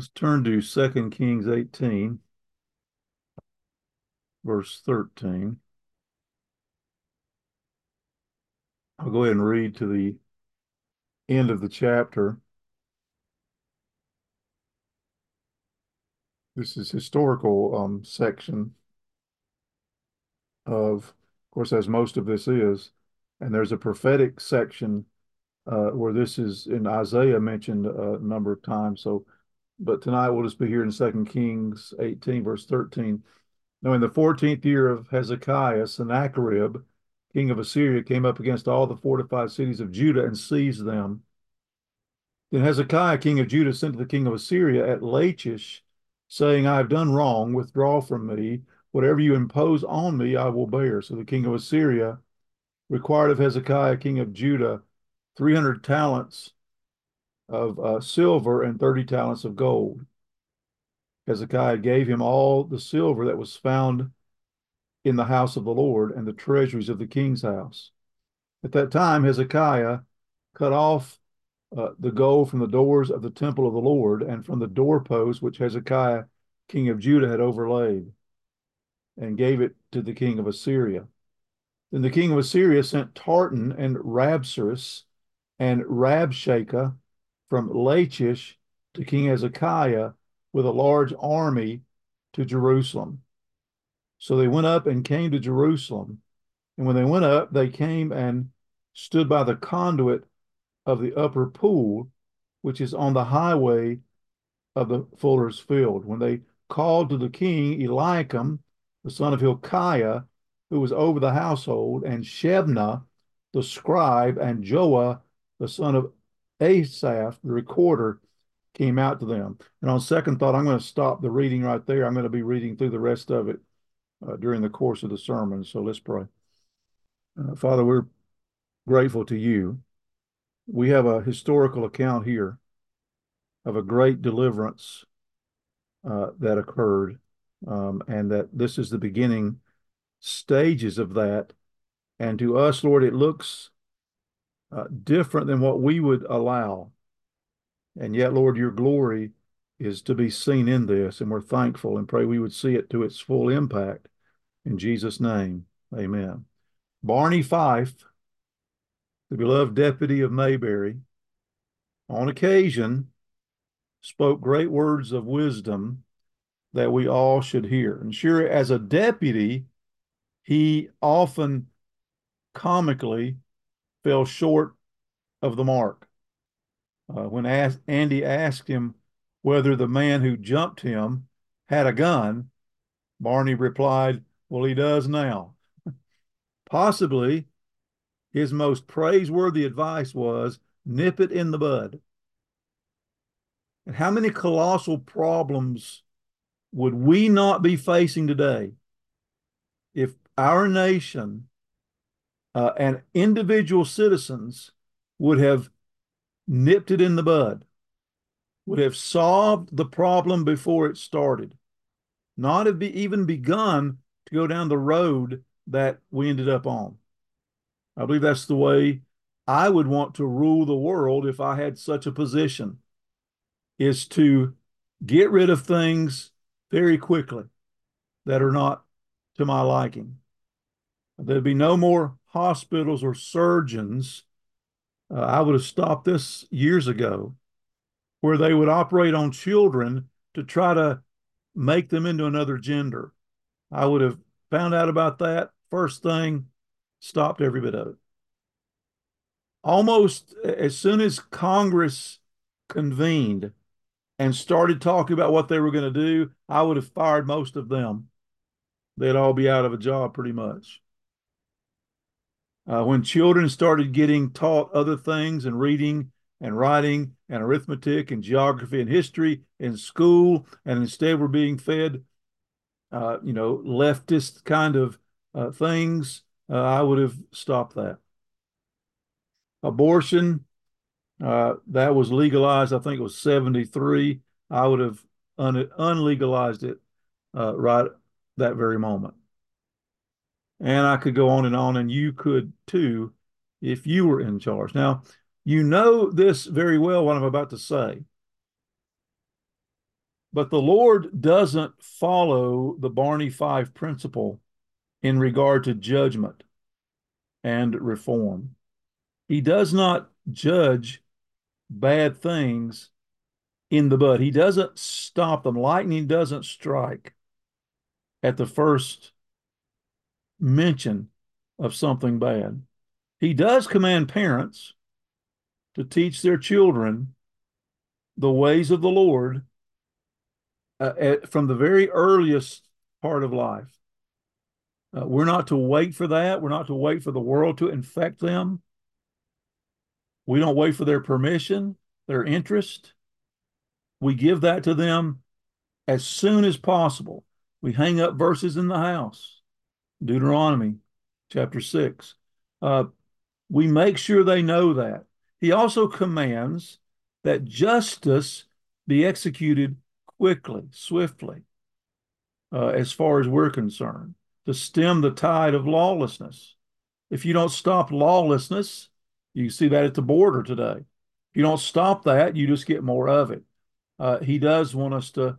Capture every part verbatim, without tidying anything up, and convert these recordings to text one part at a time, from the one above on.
Let's turn to Second Kings eighteen, verse thirteen. I'll go ahead and read to the end of the chapter. This is historical um, section of, of course, as most of this is. And there's a prophetic section uh, where this is in Isaiah mentioned a number of times. So, but tonight we'll just be here in Second Kings eighteen, verse thirteen. Now, in the fourteenth year of Hezekiah, Sennacherib, king of Assyria, came up against all the fortified cities of Judah and seized them. Then Hezekiah, king of Judah, sent to the king of Assyria at Lachish, saying, I have done wrong. Withdraw from me. Whatever you impose on me, I will bear. So the king of Assyria required of Hezekiah, king of Judah, three hundred talents of uh, silver and thirty talents of gold. Hezekiah gave him all the silver that was found in the house of the Lord and the treasuries of the king's house. At that time, Hezekiah cut off uh, the gold from the doors of the temple of the Lord and from the doorposts which Hezekiah, king of Judah, had overlaid, and gave it to the king of Assyria. Then the king of Assyria sent Tartan and Rabsaris and Rabshakeh from Lachish to King Hezekiah with a large army to Jerusalem. So they went up and came to Jerusalem. And when they went up, they came and stood by the conduit of the upper pool, which is on the highway of the fuller's field. When they called to the king, Eliakim, the son of Hilkiah, who was over the household, and Shebna, the scribe, and Joah, the son of Asaph, the recorder, came out to them. And on second thought, I'm going to stop the reading right there. I'm going to be reading through the rest of it uh, during the course of the sermon. So let's pray. Uh, Father, we're grateful to you. We have a historical account here of a great deliverance uh, that occurred, um, and that this is the beginning stages of that. And to us, Lord, it looks uh, different than what we would allow. And yet, Lord, your glory is to be seen in this, and we're thankful and pray we would see it to its full impact. In Jesus' name, amen. Barney Fife, the beloved deputy of Mayberry, on occasion spoke great words of wisdom that we all should hear. And sure, as a deputy, he often comically fell short of the mark. Uh, when asked, Andy asked him whether the man who jumped him had a gun, Barney replied, well, he does now. Possibly his most praiseworthy advice was nip it in the bud. And how many colossal problems would we not be facing today if our nation uh, and individual citizens would have nipped it in the bud, would have solved the problem before it started, not have be, even begun to go down the road that we ended up on. I believe that's the way I would want to rule the world if I had such a position, is to get rid of things very quickly that are not to my liking. There'd be no more hospitals or surgeons. Uh, I would have stopped this years ago, where they would operate on children to try to make them into another gender. I would have found out about that first thing, stopped every bit of it. Almost as soon as Congress convened and started talking about what they were going to do, I would have fired most of them. They'd all be out of a job pretty much. Uh, when children started getting taught other things and reading and writing and arithmetic and geography and history in school, and instead were being fed, uh, you know, leftist kind of uh, things, uh, I would have stopped that. Abortion, uh, that was legalized, I think it was seventy-three. I would have un- unlegalized it uh, right that very moment. And I could go on and on, and you could too if you were in charge. Now, you know this very well, what I'm about to say. But the Lord doesn't follow the Barney Fife principle in regard to judgment and reform. He does not judge bad things in the bud. He doesn't stop them. Lightning doesn't strike at the first mention of something bad. He does command parents to teach their children the ways of the Lord uh, at, from the very earliest part of life. Uh, we're not to wait for that. We're not to wait for the world to infect them. We don't wait for their permission, their interest. We give that to them as soon as possible. We hang up verses in the house. Deuteronomy chapter six. Uh, we make sure they know that. He also commands that justice be executed quickly, swiftly, uh, as far as we're concerned, to stem the tide of lawlessness. If you don't stop lawlessness, you see that at the border today. If you don't stop that, you just get more of it. Uh, he does want us to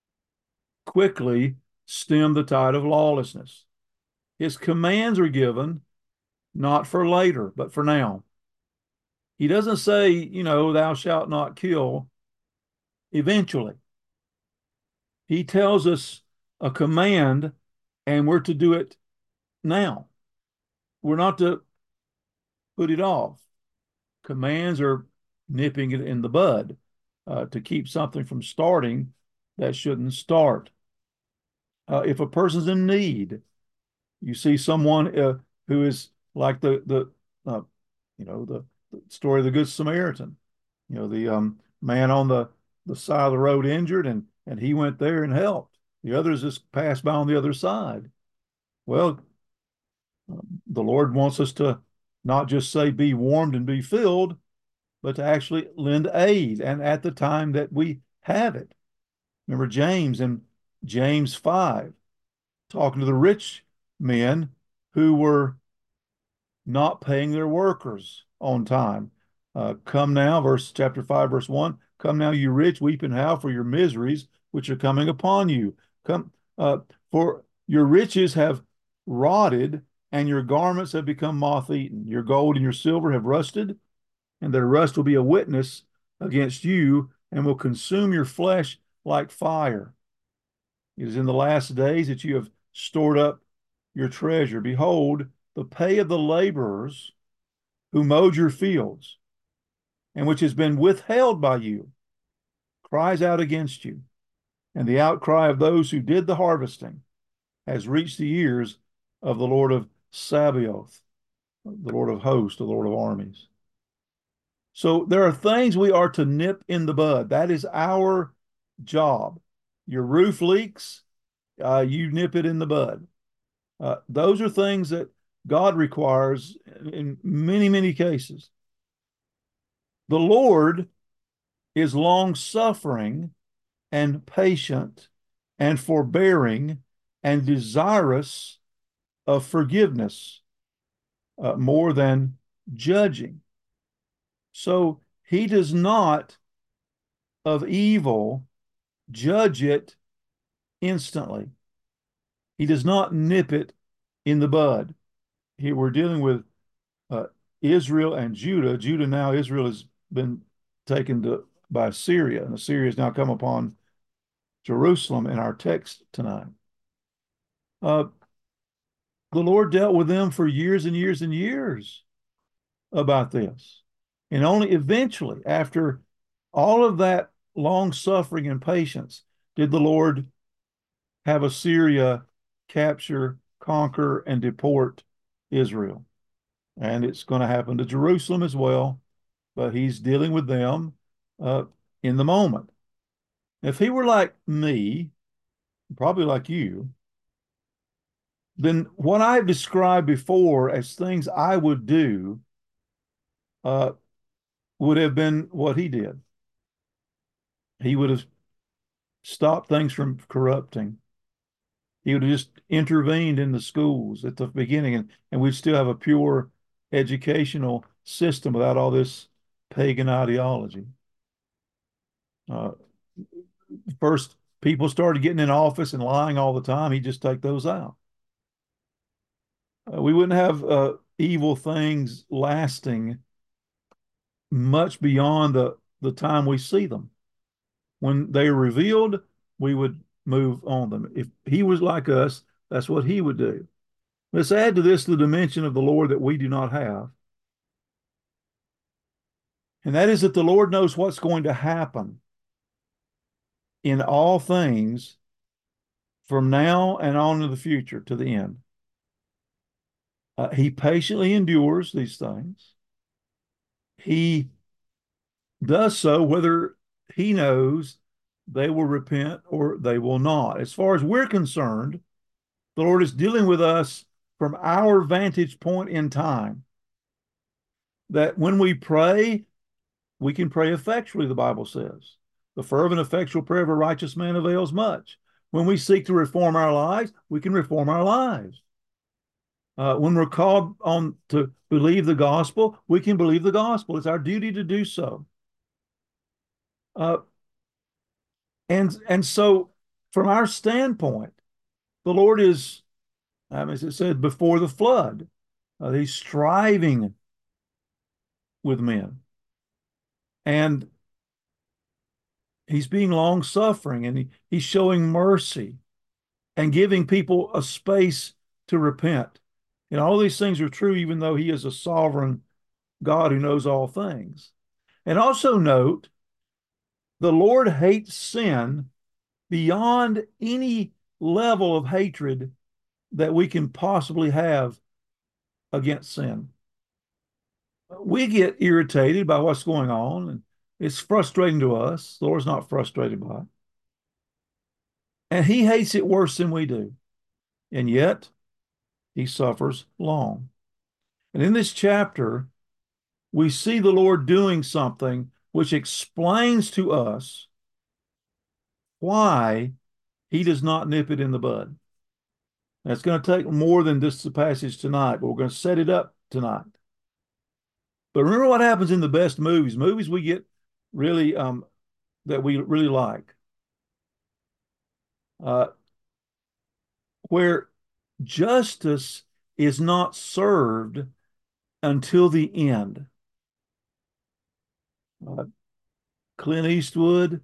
quickly stem the tide of lawlessness. His commands are given not for later, but for now. He doesn't say, you know, thou shalt not kill eventually. He tells us a command and we're to do it now. We're not to put it off. Commands are nipping it in the bud uh, to keep something from starting that shouldn't start. Uh, if a person's in need, you see someone uh, who is like the the uh, you know the, the story of the Good Samaritan. You know the um, man on the the side of the road injured, and and he went there and helped. The others just passed by on the other side. Well, the Lord wants us to not just say be warmed and be filled, but to actually lend aid, and at the time that we have it. Remember James in James five, talking to the rich men who were not paying their workers on time. Uh, come now, verse chapter five, verse one. Come now, you rich, weep and howl for your miseries which are coming upon you. Come, uh, for your riches have rotted, and your garments have become moth-eaten. Your gold and your silver have rusted, and their rust will be a witness against you, and will consume your flesh like fire. It is in the last days that you have stored up your treasure. Behold, the pay of the laborers who mowed your fields, and which has been withheld by you, cries out against you. And the outcry of those who did the harvesting has reached the ears of the Lord of Sabaoth, the Lord of hosts, the Lord of armies. So there are things we are to nip in the bud. That is our job. Your roof leaks, uh, you nip it in the bud. Uh, those are things that God requires in many, many cases. The Lord is long-suffering and patient and forbearing and desirous of forgiveness uh, more than judging. So he does not of evil judge it instantly. He does not nip it in the bud. Here we're dealing with uh, Israel and Judah. Judah now, Israel has been taken to, by Syria, and Assyria has now come upon Jerusalem in our text tonight. Uh, the Lord dealt with them for years and years and years about this. And only eventually, after all of that long suffering and patience, did the Lord have Assyria capture, conquer, and deport Israel. And it's going to happen to Jerusalem as well, but he's dealing with them uh, in the moment. If he were like me, probably like you, then what I've described before as things I would do uh, would have been what he did. He would have stopped things from corrupting. He would have just intervened in the schools at the beginning, and, and we'd still have a pure educational system without all this pagan ideology. Uh, First, people started getting in office and lying all the time. He'd just take those out. Uh, we wouldn't have uh, evil things lasting much beyond the, the time we see them. When they are revealed, we would move on them. If he was like us, that's what he would do. Let's add to this the dimension of the Lord that we do not have. And that is that the Lord knows what's going to happen in all things from now and on to the future, to the end. Uh, he patiently endures these things. He does so whether he knows they will repent or they will not. As far as we're concerned, the Lord is dealing with us from our vantage point in time. That when we pray, we can pray effectually, the Bible says. The fervent, effectual prayer of a righteous man avails much. When we seek to reform our lives, we can reform our lives. Uh, when we're called on to believe the gospel, we can believe the gospel. It's our duty to do so. Uh, and, and so, from our standpoint, the Lord is, um, as it said, before the flood. Uh, he's striving with men. And he's being long suffering, and he, he's showing mercy and giving people a space to repent. And all these things are true, even though he is a sovereign God who knows all things. And also note, the Lord hates sin beyond any level of hatred that we can possibly have against sin. We get irritated by what's going on, and it's frustrating to us. The Lord's not frustrated by it. And he hates it worse than we do. And yet, he suffers long. And in this chapter, we see the Lord doing something which explains to us why he does not nip it in the bud. Now, it's going to take more than just the passage tonight, but we're going to set it up tonight. But remember what happens in the best movies, movies we get really, um, that we really like, uh, where justice is not served until the end. Uh, Clint Eastwood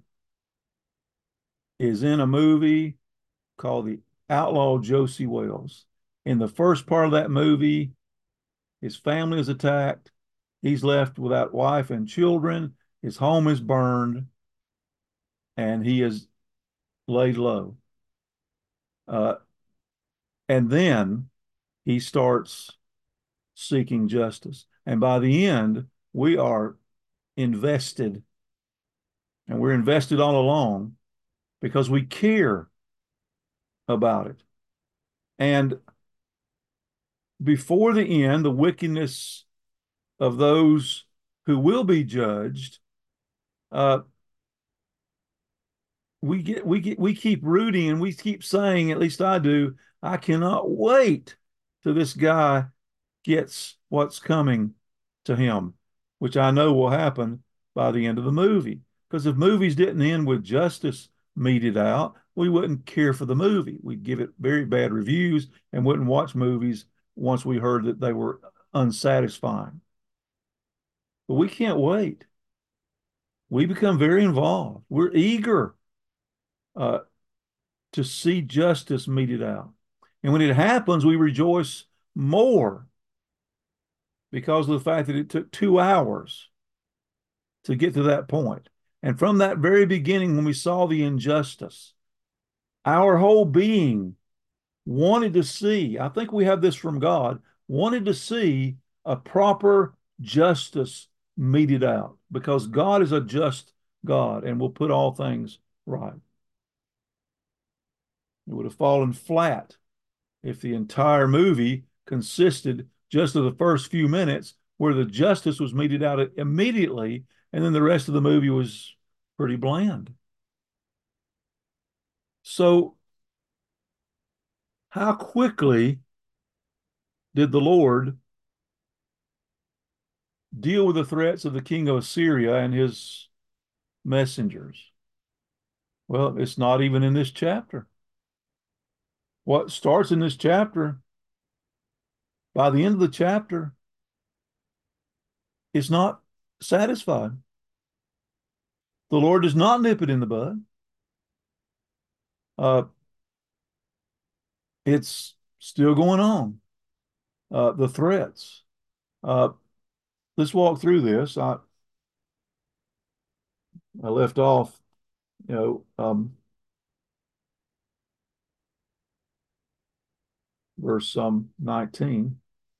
is in a movie called The Outlaw Josey Wales. In the first part of that movie, his family is attacked. He's left without wife and children. His home is burned, and he is laid low. Uh, and then he starts seeking justice. And by the end, we are invested, and we're invested all along because we care about it. And before the end, the wickedness of those who will be judged, uh, we get we get we keep rooting, and we keep saying, at least I do, I cannot wait till this guy gets what's coming to him, which I know will happen by the end of the movie. Because if movies didn't end with justice meted out, we wouldn't care for the movie. We'd give it very bad reviews and wouldn't watch movies once we heard that they were unsatisfying. But we can't wait. We become very involved. We're eager uh, to see justice meted out. And when it happens, we rejoice more because of the fact that it took two hours to get to that point. And from that very beginning, when we saw the injustice, our whole being wanted to see, I think we have this from God, wanted to see a proper justice meted out, because God is a just God and will put all things right. It would have fallen flat if the entire movie consisted just of the first few minutes where the justice was meted out immediately, and then the rest of the movie was pretty bland. So, how quickly did the Lord deal with the threats of the king of Assyria and his messengers? Well, it's not even in this chapter. What starts in this chapter, by the end of the chapter, is not satisfied. The Lord does not nip it in the bud. Uh, it's still going on. Uh, the threats. Uh, let's walk through this. I, I left off, you know, um, verse um, nineteen.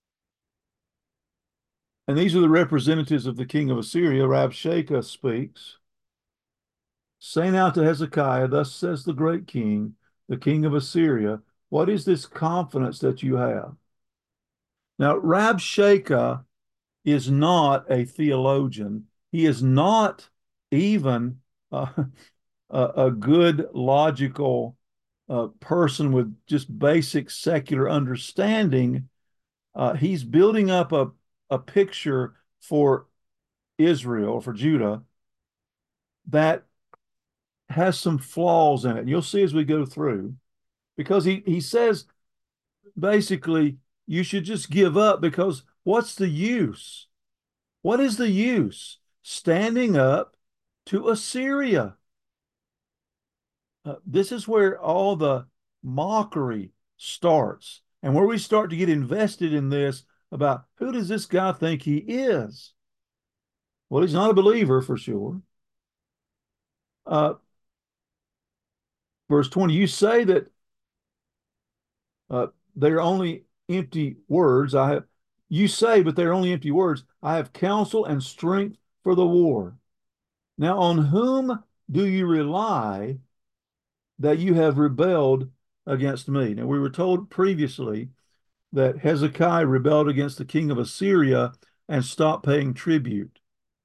And these are the representatives of the king of Assyria. Rabshakeh speaks. Say now to Hezekiah, thus says the great king, the king of Assyria, what is this confidence that you have? Now, Rabshakeh is not a theologian. He is not even uh, a, a good logical uh, person with just basic secular understanding. Uh, he's building up a, a picture for Israel, for Judah, that has some flaws in it. And you'll see as we go through, because he, he says basically, you should just give up because what's the use? What is the use? Standing up to Assyria. Uh, this is where all the mockery starts and where we start to get invested in this about who does this guy think he is? Well, he's not a believer for sure. Uh, verse twenty, you say that uh, they're only empty words. I have, you say, but they're only empty words. I have counsel and strength for the war. Now, on whom do you rely that you have rebelled against me? Now, we were told previously that Hezekiah rebelled against the king of Assyria and stopped paying tribute.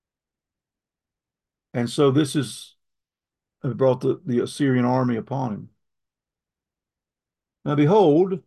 And so this is brought the, the Assyrian army upon him. Now, behold,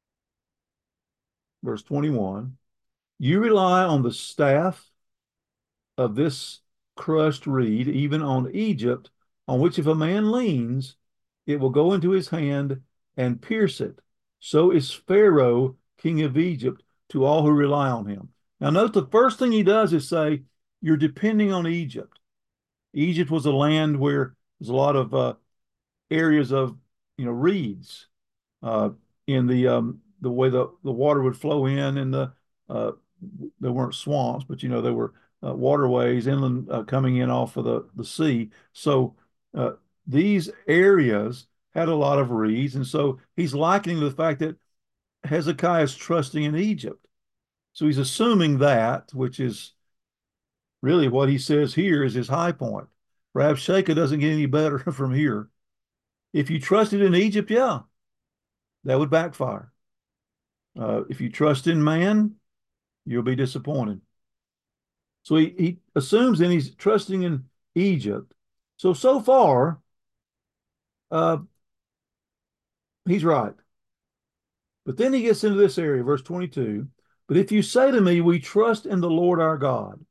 verse twenty-one, you rely on the staff of this crushed reed, even on Egypt, on which if a man leans, it will go into his hand and pierce it. So is Pharaoh, king of Egypt, to all who rely on him. Now, note the first thing he does is say, you're depending on Egypt. Egypt was a land where there's a lot of uh, areas of, you know, reeds uh, in the um, the way the, the water would flow in, and the uh, there weren't swamps, but you know there were uh, waterways inland uh, coming in off of the the sea. So uh, these areas had a lot of reeds, and so he's likening the fact that Hezekiah is trusting in Egypt. So he's assuming that, which is really what he says here is his high point. Rabshakeh doesn't get any better from here. If you trusted in Egypt, yeah, that would backfire. Uh, if you trust in man, you'll be disappointed. So he, he assumes then he's trusting in Egypt. So, so far, uh, he's right. But then he gets into this area, verse twenty-two. But if you say to me, we trust in the Lord our God,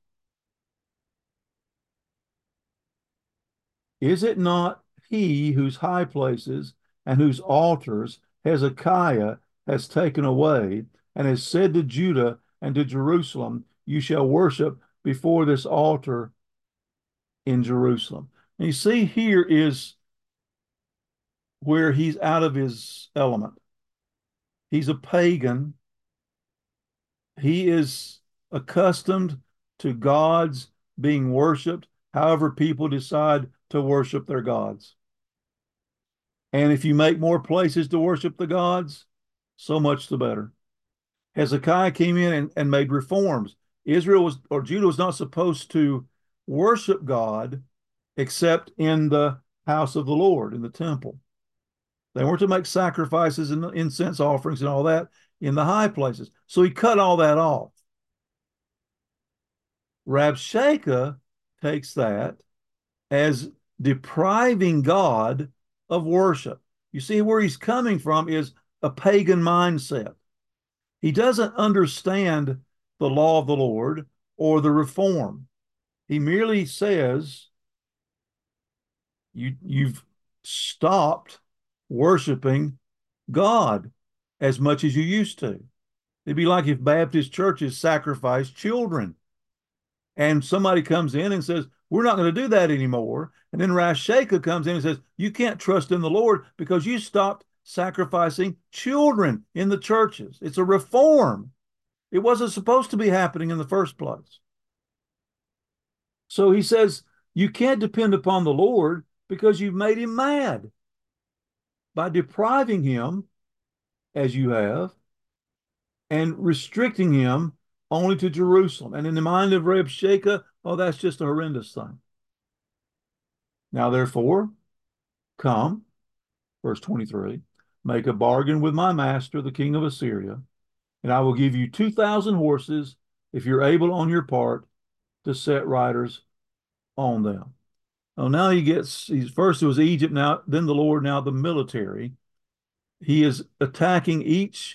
is it not he whose high places and whose altars Hezekiah has taken away and has said to Judah and to Jerusalem, you shall worship before this altar in Jerusalem? And you see, here is where he's out of his element. He's a pagan. He is accustomed to gods being worshiped, however people decide to worship their gods. And if you make more places to worship the gods, so much the better. Hezekiah came in and, and made reforms. Israel was, or Judah was not supposed to worship God except in the house of the Lord, in the temple. They weren't to make sacrifices and incense offerings and all that in the high places. So he cut all that off. Rabshakeh takes that as depriving God of worship. You see, where he's coming from is a pagan mindset. He doesn't understand the law of the Lord or the reform. He merely says, you, you've stopped worshiping God as much as you used to. It'd be like if Baptist churches sacrificed children and somebody comes in and says, we're not going to do that anymore. And then Rabshakeh comes in and says, you can't trust in the Lord because you stopped sacrificing children in the churches. It's a reform. It wasn't supposed to be happening in the first place. So he says, you can't depend upon the Lord because you've made him mad by depriving him, as you have, and restricting him only to Jerusalem. And in the mind of Rabshakeh, oh, that's just a horrendous thing. Now, therefore, come, verse twenty-three, make a bargain with my master, the king of Assyria, and I will give you two thousand horses if you're able on your part to set riders on them. Oh, now he gets, he's, first it was Egypt, now, then the Lord, now the military. He is attacking each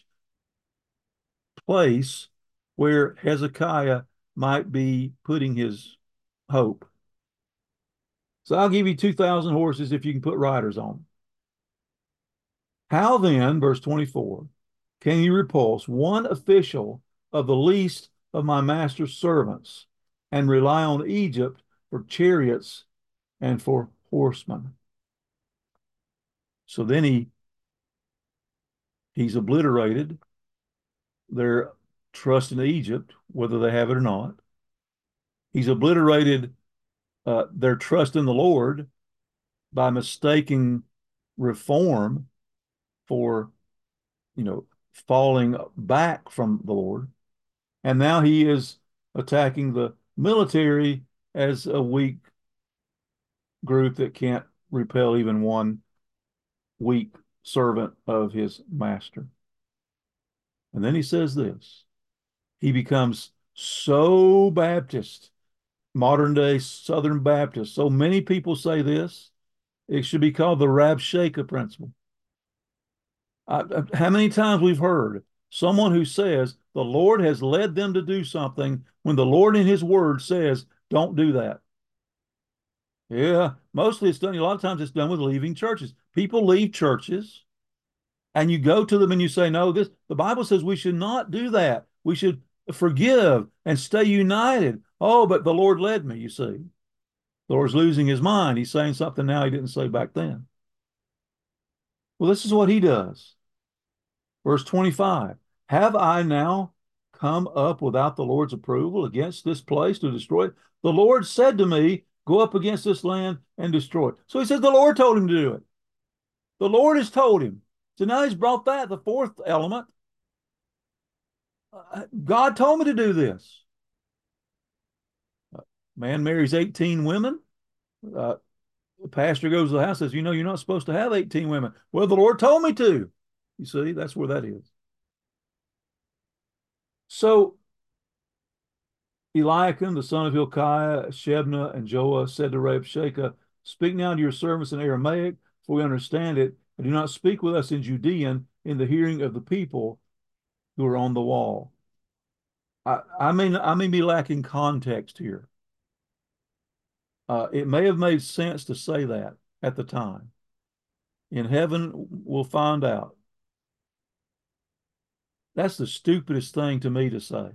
place where Hezekiah might be putting his hope. So I'll give you two thousand horses if you can put riders on them. How then, verse twenty-four, can you repulse one official of the least of my master's servants and rely on Egypt for chariots and for horsemen? So then he he's obliterated their trust in Egypt, whether they have it or not. He's obliterated uh, their trust in the Lord by mistaking reform for, you know, falling back from the Lord. And now he is attacking the military as a weak group that can't repel even one weak servant of his master. And then he says this, he becomes so Baptist, modern day Southern Baptist. So many people say this, it should be called the Rabshakeh principle. I, I, how many times we've heard someone who says the Lord has led them to do something when the Lord in his word says, don't do that. Yeah, mostly it's done, a lot of times it's done with leaving churches. People leave churches and you go to them and you say, no, this, the Bible says we should not do that. We should forgive and stay united. Oh, but the Lord led me, you see. The Lord's losing his mind. He's saying something now he didn't say back then. Well, this is what he does. Verse twenty-five, have I now come up without the Lord's approval against this place to destroy it? The Lord said to me, go up against this land and destroy it. So he said the Lord told him to do it. The Lord has told him. So now he's brought that, the fourth element. Uh, God told me to do this. Uh, man marries eighteen women. Uh, the pastor goes to the house and says, you know, you're not supposed to have eighteen women. Well, the Lord told me to. You see, that's where that is. So Eliakim, the son of Hilkiah, Shebna, and Joah said to Rabshakeh, speak now to your servants in Aramaic, for we understand it, and do not speak with us in Judean in the hearing of the people who are on the wall. I, I, may, I may be lacking context here. Uh, it may have made sense to say that at the time. In heaven, we'll find out. That's the stupidest thing to me to say.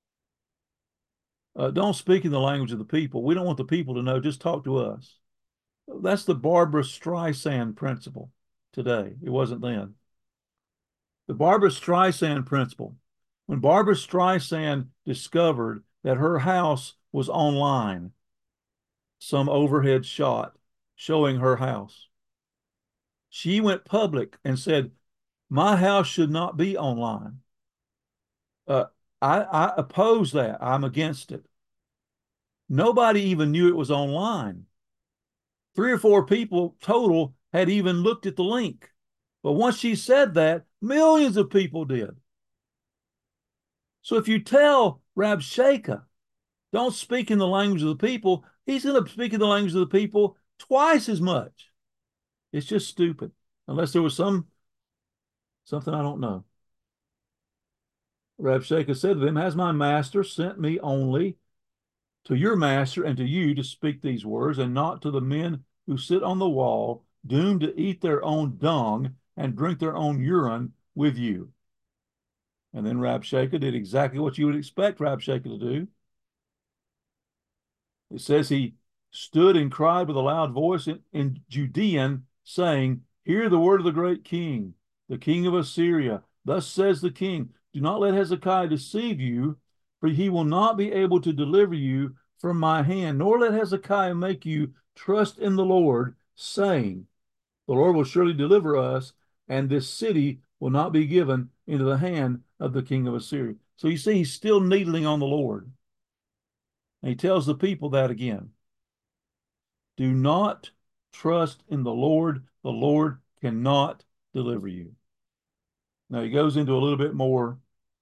Uh, don't speak in the language of the people. We don't want the people to know. Just talk to us. That's the Barbara Streisand principle today. It wasn't then. The Barbara Streisand principle. When Barbara Streisand discovered that her house was online, some overhead shot showing her house, she went public and said, my house should not be online. Uh, I, I oppose that. I'm against it. Nobody even knew it was online. Three or four people total had even looked at the link. But once she said that, millions of people did. So if you tell Rabshakeh, don't speak in the language of the people, he's going to speak in the language of the people twice as much. It's just stupid. Unless there was some something I don't know. Rabshakeh said to them, has my master sent me only to your master and to you to speak these words, and not to the men who sit on the wall doomed to eat their own dung and drink their own urine with you. And then Rabshakeh did exactly what you would expect Rabshakeh to do. It says he stood and cried with a loud voice in, in Judean, saying, Hear the word of the great king, the king of Assyria. Thus says the king, Do not let Hezekiah deceive you, for he will not be able to deliver you from my hand, nor let Hezekiah make you trust in the Lord, saying, The Lord will surely deliver us, and this city will not be given into the hand of the king of Assyria. So you see, he's still needling on the Lord. And he tells the people that again. Do not trust in the Lord. The Lord cannot deliver you. Now he goes into a little bit more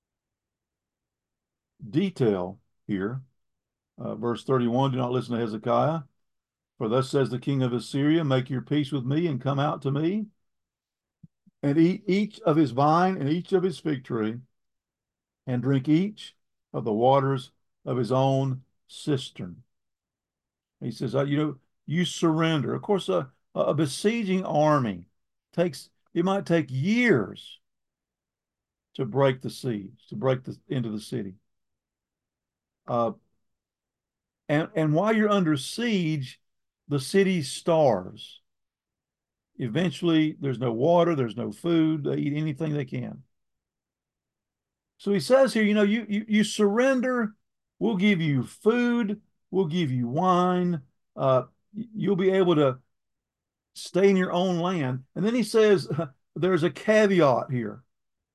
detail here. Uh, verse thirty-one, do not listen to Hezekiah. For thus says the king of Assyria, make your peace with me and come out to me and eat each of his vine and each of his fig tree and drink each of the waters of his own cistern. He says, uh, you know, you surrender. Of course, a, a besieging army takes, it might take years to break the siege, to break the, into the city. Uh, and, and while you're under siege, the city starves. Eventually, there's no water, there's no food. They eat anything they can. So he says here, you know, you, you, you surrender, we'll give you food, we'll give you wine, uh, you'll be able to stay in your own land. And then he says, there's a caveat here.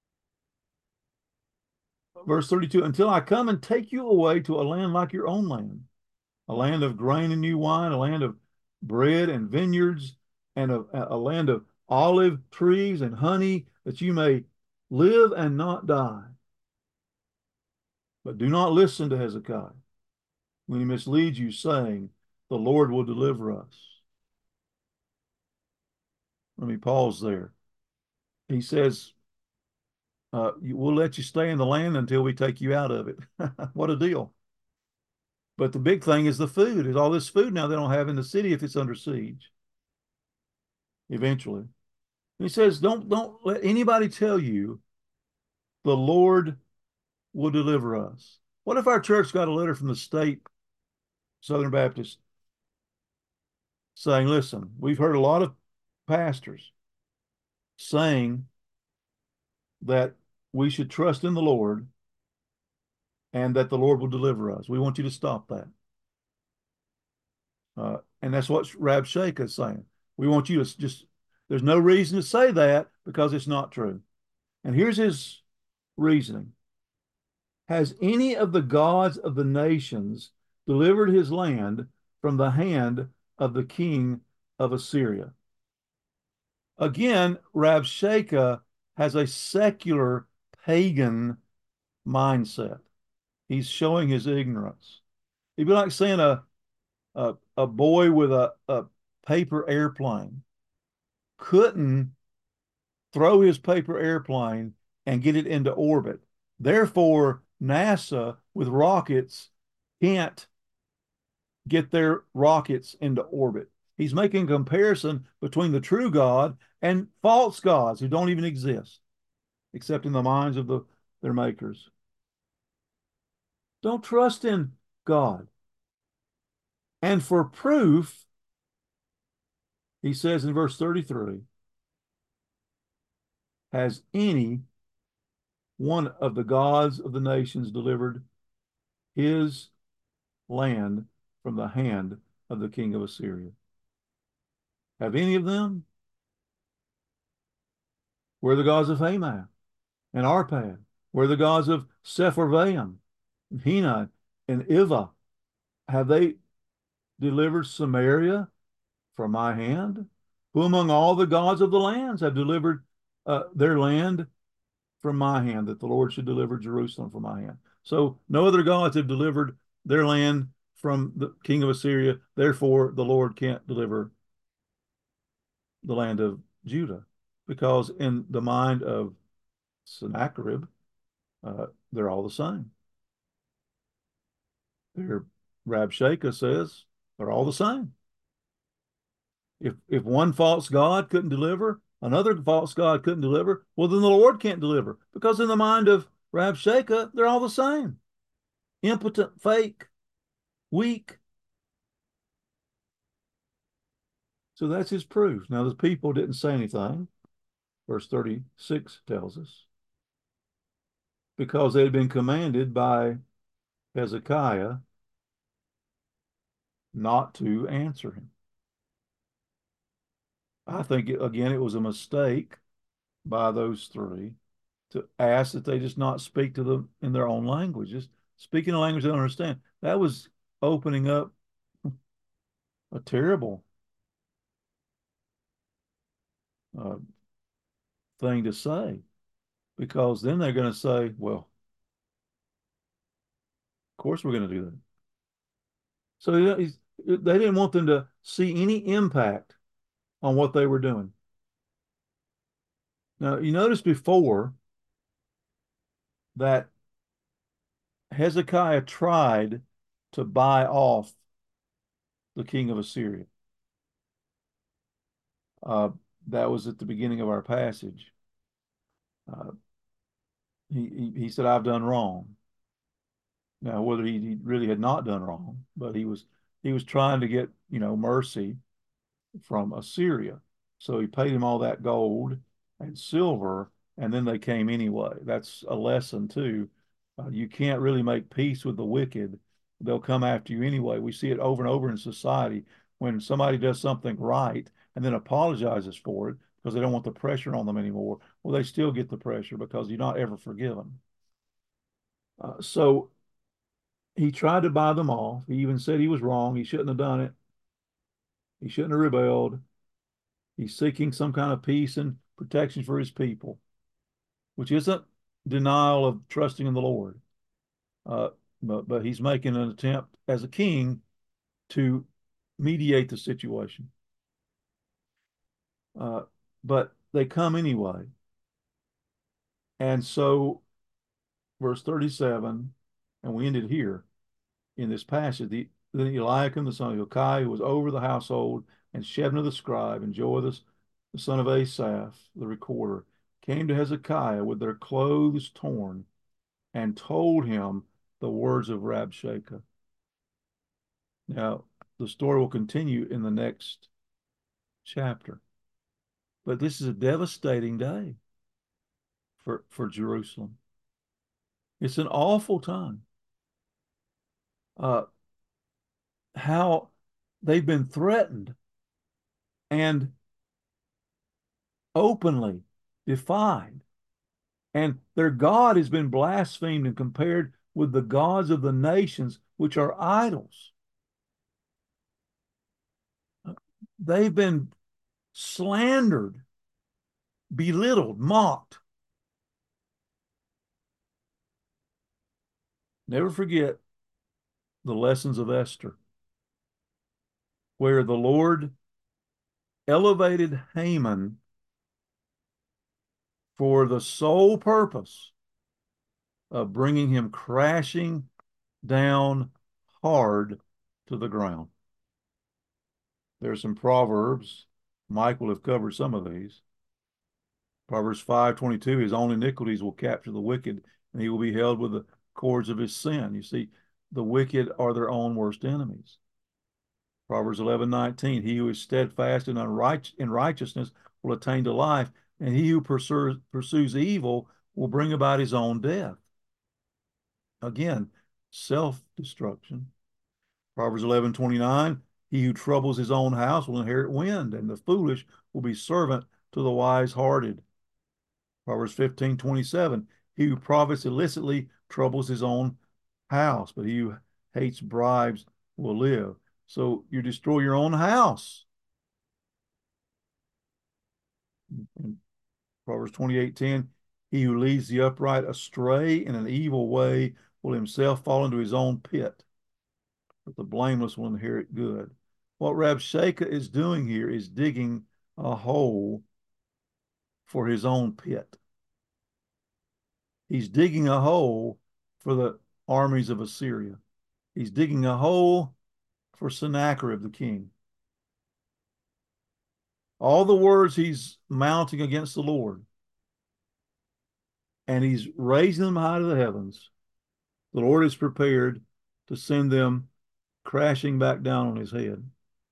Verse thirty-two, until I come and take you away to a land like your own land, a land of grain and new wine, a land of bread and vineyards, and a, a land of olive trees and honey, that you may live and not die. But do not listen to Hezekiah when he misleads you, saying, the Lord will deliver us. Let me pause there. He says, uh, we'll let you stay in the land until we take you out of it. What a deal. But the big thing is the food. Is all this food now they don't have in the city if it's under siege. Eventually. He says, don't, don't let anybody tell you the Lord will deliver us. What if our church got a letter from the state Southern Baptist saying, listen, we've heard a lot of pastors saying that we should trust in the Lord and that the Lord will deliver us. We want you to stop that. Uh, and that's what Rabshakeh is saying. We want you to just, there's no reason to say that because it's not true. And here's his reasoning. Has any of the gods of the nations delivered his land from the hand of the king of Assyria? Again, Rabshakeh has a secular pagan mindset. He's showing his ignorance. It'd be like saying a, a, a boy with a, a paper airplane couldn't throw his paper airplane and get it into orbit. Therefore, NASA with rockets can't get their rockets into orbit. He's making a comparison between the true God and false gods who don't even exist, except in the minds of the, their makers. Don't trust in God. And for proof, he says in verse thirty-three, has any one of the gods of the nations delivered his land from the hand of the king of Assyria? Have any of them? Where are the gods of Hamath and Arpad? Where are the gods of Sepharvaim, and Hena, and Ivah? Have they delivered Samaria from my hand? Who among all the gods of the lands have delivered uh, their land from my hand, that the Lord should deliver Jerusalem from my hand? So no other gods have delivered their land from the king of Assyria. Therefore, the Lord can't deliver the land of Judah, because in the mind of Sennacherib, uh, they're all the same. Their Rabshakeh says they're all the same. If if one false god couldn't deliver, another false god couldn't deliver, well, then the Lord can't deliver. Because in the mind of Rabshakeh, they're all the same. Impotent, fake, weak. So that's his proof. Now, the people didn't say anything, verse thirty-six tells us, because they had been commanded by Hezekiah not to answer him. I think, it, again, it was a mistake by those three to ask that they just not speak to them in their own languages, speaking a language they don't understand. That was opening up a terrible uh, thing to say, because then they're going to say, well, of course we're going to do that. So they didn't want them to see any impact on what they were doing. Now, you notice before that Hezekiah tried to buy off the king of Assyria. Uh, that was at the beginning of our passage. Uh, he, he, he said, I've done wrong. Now, whether he, he really had not done wrong, but he was he was trying to get, you know, mercy from Assyria. So he paid him all that gold and silver, and then they came anyway. That's a lesson too. Uh, you can't really make peace with the wicked. They'll come after you anyway. We see it over and over in society when somebody does something right and then apologizes for it because they don't want the pressure on them anymore. Well, they still get the pressure because you're not ever forgiven. Uh, so he tried to buy them off. He even said he was wrong. He shouldn't have done it. He shouldn't have rebelled. He's seeking some kind of peace and protection for his people, which isn't denial of trusting in the Lord. Uh, but, but he's making an attempt as a king to mediate the situation. Uh, but they come anyway. And so, verse thirty-seven, and we ended here in this passage. The, then Eliakim, the son of Hilkiah, who was over the household, and Shebna the scribe, and Joah the, the son of Asaph, the recorder, came to Hezekiah with their clothes torn and told him the words of Rabshakeh. Now, the story will continue in the next chapter. But this is a devastating day for, for Jerusalem. It's an awful time. Uh, how they've been threatened and openly defied. And their God has been blasphemed and compared with the gods of the nations, which are idols. They've been slandered, belittled, mocked. Never forget the lessons of Esther, where the Lord elevated Haman for the sole purpose of bringing him crashing down hard to the ground. There's some Proverbs. Mike will have covered some of these. Proverbs five twenty-two, his own iniquities will capture the wicked, and he will be held with the cords of his sin. You see, the wicked are their own worst enemies. Proverbs eleven nineteen, he who is steadfast in, unright in righteousness will attain to life, and he who pursues, pursues evil will bring about his own death. Again, self-destruction. Proverbs eleven twenty-nine, he who troubles his own house will inherit wind, and the foolish will be servant to the wise-hearted. Proverbs fifteen twenty-seven, he who profits illicitly troubles his own house, but he who hates bribes will live. So you destroy your own house. In Proverbs twenty-eight ten, he who leads the upright astray in an evil way will himself fall into his own pit, but the blameless will inherit good. What Rabshakeh is doing here is digging a hole for his own pit. He's digging a hole for the armies of Assyria. He's digging a hole for Sennacherib the king. All the words he's mounting against the Lord, and he's raising them high to the heavens, the Lord is prepared to send them crashing back down on his head.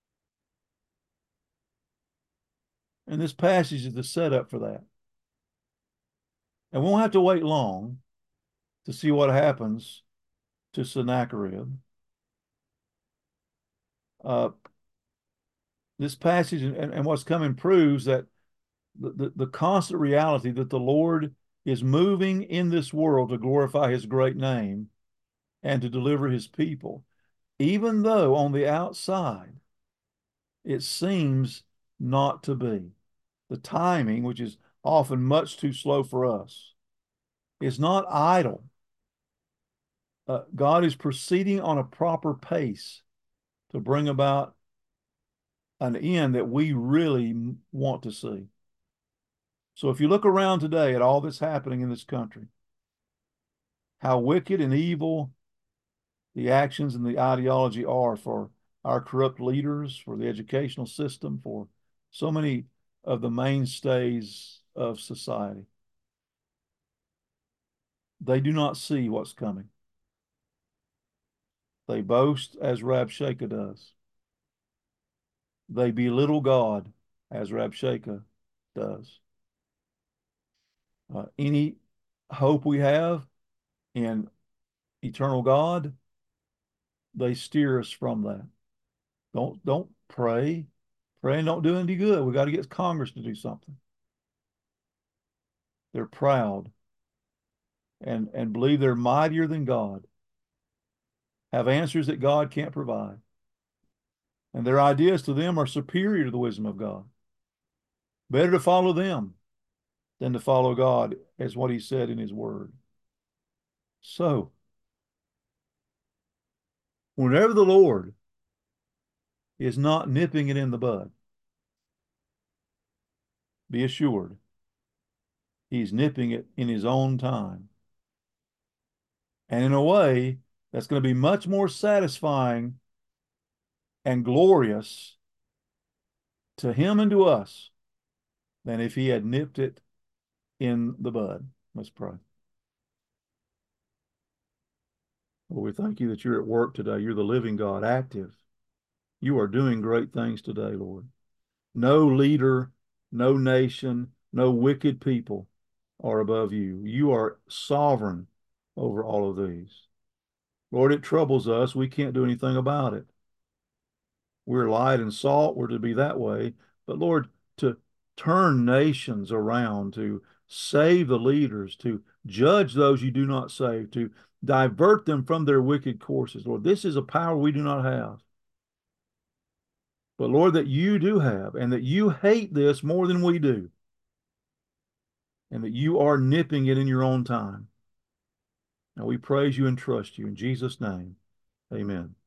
And this passage is the setup for that. And we won't have to wait long to see what happens to Sennacherib. Uh, this passage and, and what's coming proves that the, the, the constant reality that the Lord is moving in this world to glorify his great name and to deliver his people, even though on the outside it seems not to be. The timing, which is often much too slow for us, is not idle. Uh, God is proceeding on a proper pace to bring about an end that we really want to see. So if you look around today at all that's happening in this country, how wicked and evil the actions and the ideology are for our corrupt leaders, for the educational system, for so many of the mainstays of society, they do not see what's coming. They boast as Rabshakeh does. They belittle God as Rabshakeh does. Uh, any hope we have in eternal God, they steer us from that. Don't don't pray. Praying don't do any good. We got to get Congress to do something. They're proud and, and believe they're mightier than God, have answers that God can't provide. And their ideas to them are superior to the wisdom of God. Better to follow them than to follow God, as what he said in his word. So, whenever the Lord is not nipping it in the bud, be assured he's nipping it in his own time. And in a way that's going to be much more satisfying and glorious to him and to us than if he had nipped it in the bud. Let's pray. Lord, we thank you that you're at work today. You're the living God, active. You are doing great things today, Lord. No leader, no nation, no wicked people are above you. You are sovereign over all of these. Lord, it troubles us. We can't do anything about it. We're light and salt. We're to be that way. But Lord, to turn nations around, to save the leaders, to judge those you do not save, to divert them from their wicked courses. Lord, this is a power we do not have. But Lord, that you do have, and that you hate this more than we do, and that you are nipping it in your own time. Now we praise you and trust you in Jesus' name. Amen.